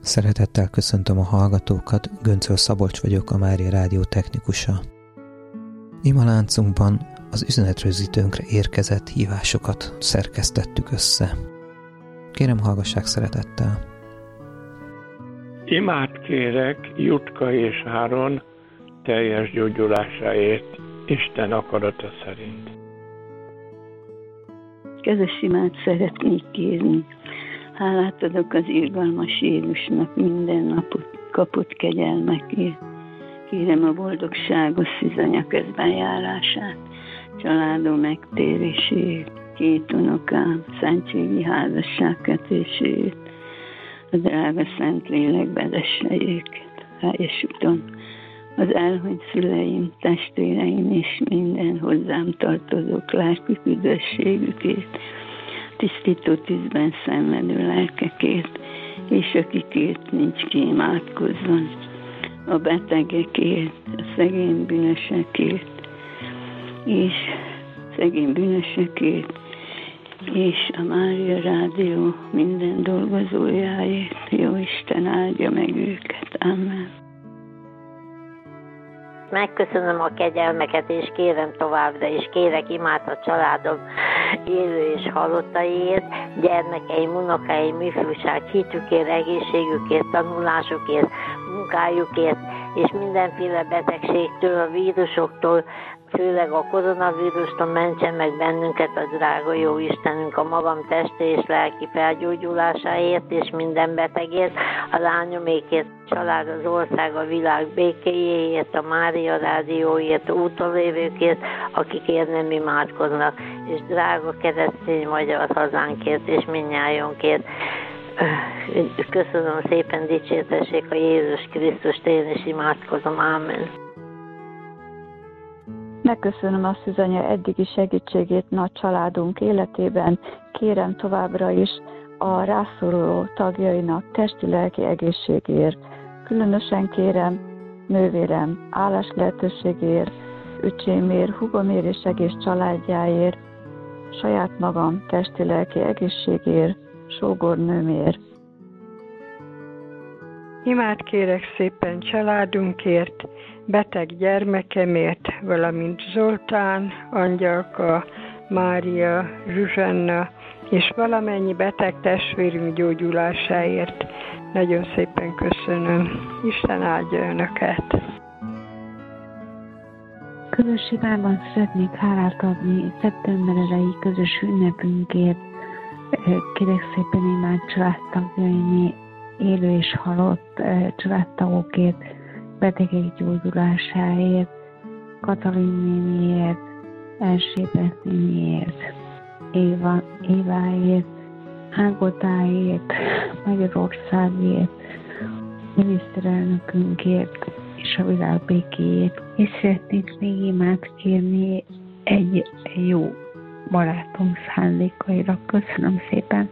Szeretettel köszöntöm a hallgatókat, Göncöl Szabolcs vagyok, a Mária Rádió technikusa. Imaláncunkban az üzenetrögzítőnkre érkezett hívásokat szerkesztettük össze. Kérem, hallgassák szeretettel! Imát kérek Jutka és Áron teljes gyógyulásáért, Isten akarata szerint. Közös imát szeretnék kérni. Hálát adok az irgalmas Jézusnak minden napot kapott kegyelmekért. Kérem a boldogságos szűzanya közbenjárását, családom megtérését, 2 unokám szentségi házasság kötését, a drága Szentlélek vezesse őket helyes úton, az elhunyt szüleim, testvéreim és minden hozzám tartozók lelki üdvösségükért, tisztító tűzben szenvedő lelkekért, és akikért nincs ki, imádkozzon. A betegekért, a szegény bűnösekért, és a Mária Rádió minden dolgozójáért. Jó Isten áldja meg őket. Amen. Megköszönöm a kegyelmeket, és kérem továbbra is, kérek imát a családom élő és halottaiért, gyermekeim, unokáim, ifjúság, hitükért, egészségükért, tanulásukért, munkájukért, és mindenféle betegségtől, a vírusoktól, főleg a koronavírustól mentsen meg bennünket a drága jó Istenünk, a magam testi és lelki felgyógyulásáért és minden betegért, a lányomékért, a család, az ország, a világ békéjéért, a Mária Rádióért, úton lévőkért, akikért nem imádkoznak, és drága keresztény magyar hazánkért és mindnyájunkért. Köszönöm szépen, dicsértessék a Jézus Krisztust, én is imádkozom. Ámen. Megköszönöm a szűzanya eddigi segítségét nagy családunk életében. Kérem továbbra is a rászoruló tagjainak testi-lelki egészségért. Különösen kérem nővérem állás lehetőségért, öcsémért, húgomért és egész családjáért, saját magam testi-lelki egészségért, sógornőmért. Imát kérek szépen családunkért, beteg gyermekemért, valamint Zoltán, Angyalka, Mária, Zsuzsanna és valamennyi beteg testvérünk gyógyulásáért. Nagyon szépen köszönöm. Isten áldja Önöket! Közös imában szeretnék hálát adni szeptember elejé közös ünnepünkért. Kérek szépen imát családtagjaimért, élő és halott családtagokért, betegek gyógyulásáért, Katalin néniért, Erzsébet néniért, Éváért, Ágotáért, Magyarországért, miniszterelnökünkért és a világ békéért. És szeretnék még imát kérni egy jó barátom szándékaira. Köszönöm szépen!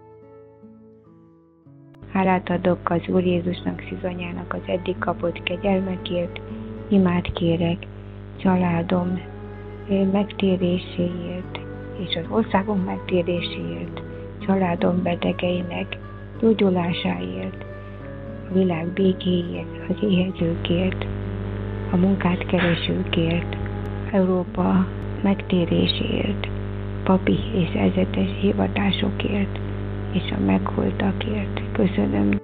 Hálát adok az Úr Jézusnak, szűzanyának az eddig kapott kegyelmekért, imát kérek családom megtéréséért, és az országom megtéréséért, családom betegeinek gyógyulásáért, a világ békéért, az éhezőkért, a munkát keresőkért, Európa megtéréséért, papi és ezetes hivatásokért, és a megholtakért. Köszönöm.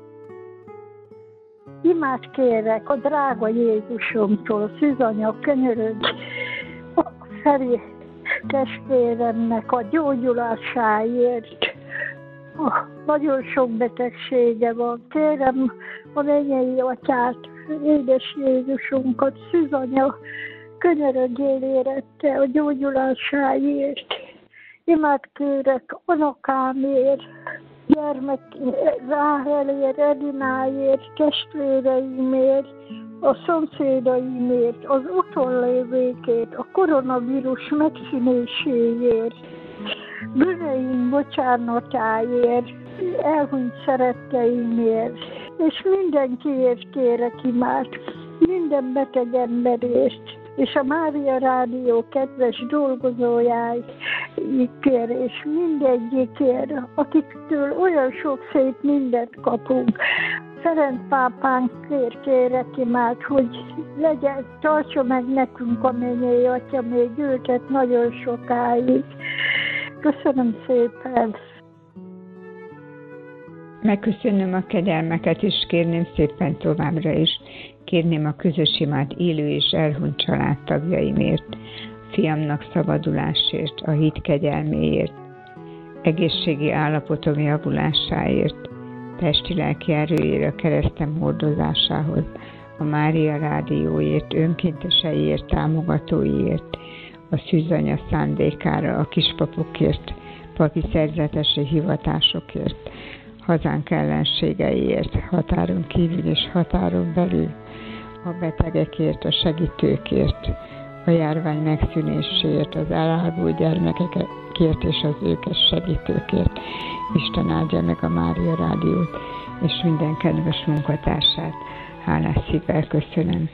Imát kérek a drága Jézusomtól, szűzanya könyörög a Feri testvéremnek a gyógyulásáért. Nagyon sok betegsége van. Kérem a mennyei atyát, édes Jézusunkat, szűzanya könyörögjél érette a gyógyulásáért. Imát kérek unokámért, gyermek Ráhelért, Edináért, testvéreimért, a szomszédaimért, az úton lévőkért, a koronavírus megszűnéséért, bűneim bocsánatáért, elhunyt szeretteimért, és mindenkiért kérek imát, minden beteg emberért, és a Mária Rádió kedves dolgozójáikért, és mindegyikért, akiktől olyan sok szép mindent kapunk. Ferenc pápánkért kérek imád, hogy legyen, tartsa meg nekünk a mennyei Atya még őket nagyon sokáig. Köszönöm szépen! Megköszönöm a kegyelmeket, és kérném szépen továbbra is. Kérném a közös imát élő és elhunyt családtagjaimért, fiamnak szabadulásért, a hit kegyelméért, egészségi állapotom javulásáért, testi-lelki erőért, a keresztem hordozásához, a Mária Rádióért, önkénteseiért, támogatóiért, a szűzanya szándékára, a kispapokért, papi szerzetesi hivatásokért, hazánk ellenségeiért, határon kívül és határon belül, a betegekért, a segítőkért, a járvány megszűnéséért, az eláldult gyermekekért és az őket segítőkért. Isten áldja meg a Mária Rádiót és minden kedves munkatársát. Hálás szívvel köszönöm.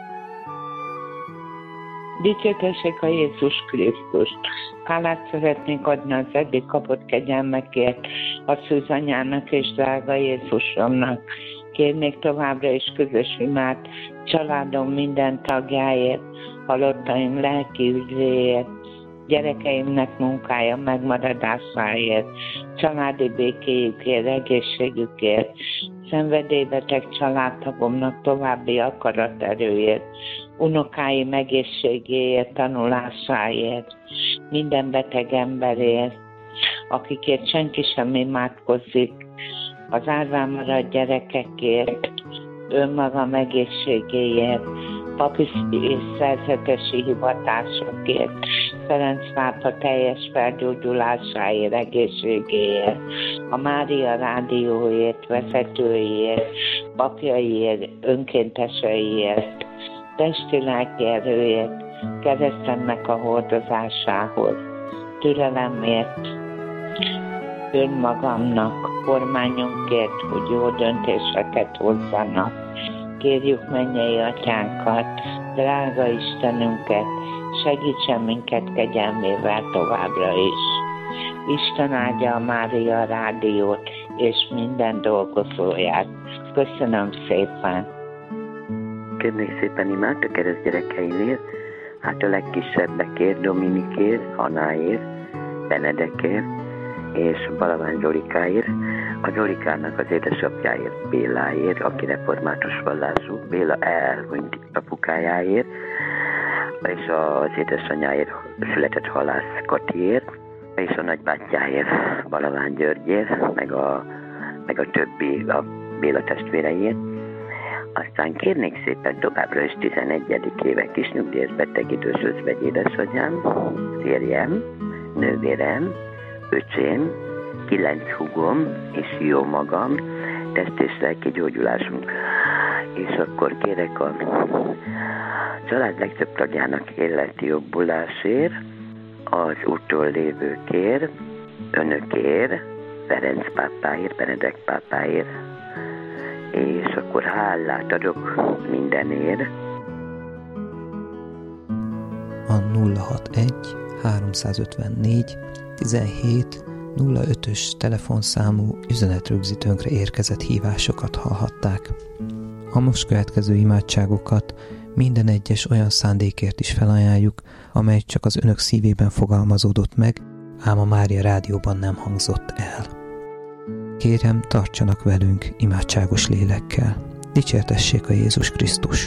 Dicsértessék a Jézus Krisztust! Hálát szeretnék adni az eddig kapott kegyelmekért, a szűzanyának és drága Jézusomnak. Kérnék továbbra is közös imát családom minden tagjáért, halottaim lelki ügyvéért, gyerekeimnek munkája megmaradásáért, családi békéjükért, egészségükért, szenvedélybeteg családtagomnak további akaraterőért, unokáim egészségéért, tanulásáért, minden beteg emberért, akikért senki sem imádkozik, az árván maradt gyerekekért, önmagam egészségéért, papi és szerzetesi hivatásokért, Ferenc pápa teljes felgyógyulásáért, egészségéért, a Mária Rádióért, vezetőiért, papjaiért, önkénteseiért, testi-lelki erőért, keresztemnek a hordozásához, türelemért, önmagamnak, kormányunkért, hogy jó döntéseket hozzanak. Kérjük mennyei atyánkat, drága Istenünket, segítsen minket kegyelmével továbbra is. Isten áldja a Mária Rádiót és minden dolgozóját. Köszönöm szépen! Kérnék szépen imát a keresztgyerekeimért, hát a legkisebbekért, Dominikért, Hanáért, Benedekért és Balavány Zsolikáért, a Zsolikának az édesapjáért, Béláért, aki református vallású, Béla elhunyt apukájáért, és az édesanyáért született halász Katiért, és a nagybátyjáért, Balavány Györgyért, meg a többi, a Béla testvéreiért. Aztán kérnék szépen továbbra is 11. éve kis nyugdíjas beteg idős özvegy édesanyám, férjem, nővérem, öcsém, 9 húgom és jó magam, test és lelki gyógyulásunk. És akkor kérek a család legtöbb tagjának életi jobbulásért, az úttól lévőkért, önökért, Ferenc pápáért, Benedek pápáért, és akkor hálát adok mindenért. A 061 354 17 05-ös telefonszámú üzenetrögzítőnkre érkezett hívásokat hallhatták. A most következő imádságokat minden egyes olyan szándékért is felajánljuk, amely csak az önök szívében fogalmazódott meg, ám a Mária Rádióban nem hangzott el. Kérem, tartsanak velünk imádságos lélekkel. Dicsértessék a Jézus Krisztus!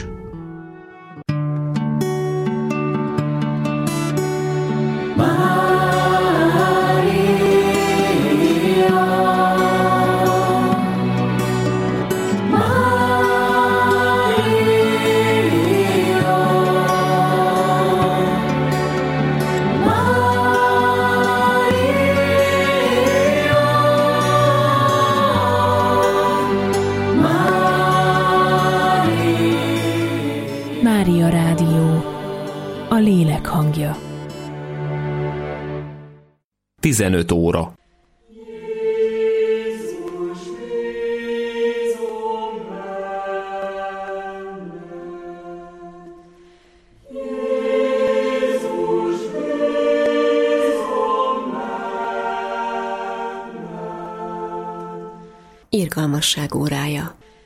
Mária Rádió, a lélek hangja. 15 óra. Yeah. irgalmasság órája.